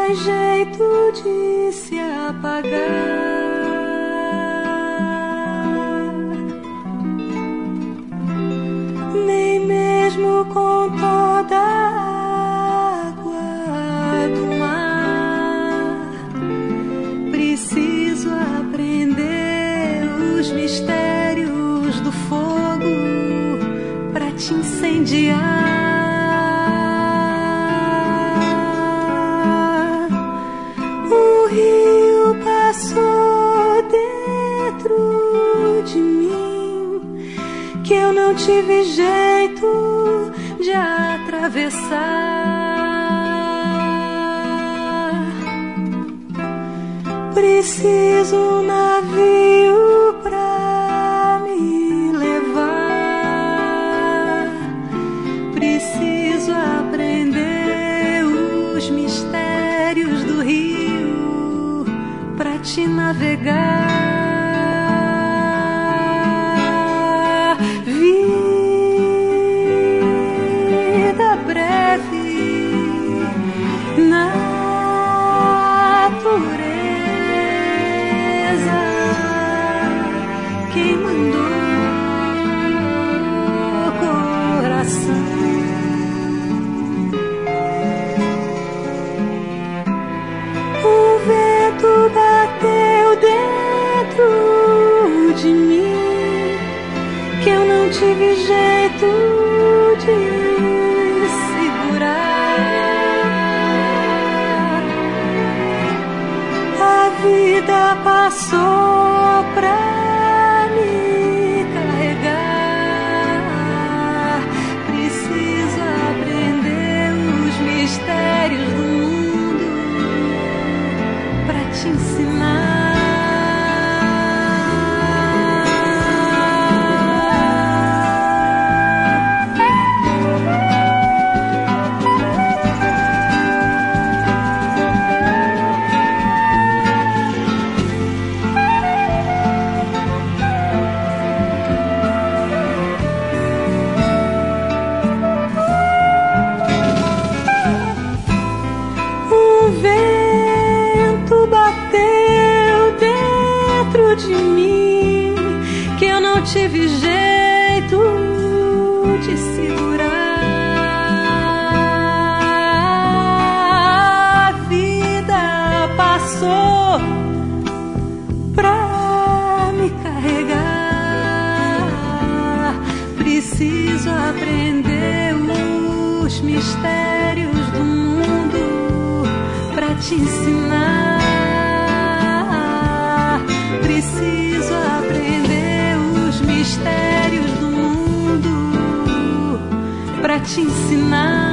mais jeito de se apagar, nem mesmo com toda a água do mar. Preciso aprender os mistérios do fogo pra te incendiar. O rio passou dentro de mim, que eu não tive jeito de atravessar. Preciso um navio pra me levar. Preciso aprender os mistérios do rio pra te navegar. Vida breve, natureza, quem mandou coração? O vento bateu dentro de mim, que eu não tive jeito de segurar. A vida passou pra me carregar. Preciso aprender os mistérios do mundo pra te ensinar. De mim, que eu não tive jeito de segurar. A vida passou pra me carregar. Preciso aprender os mistérios do mundo pra te ensinar. Preciso aprender os mistérios do mundo pra te ensinar.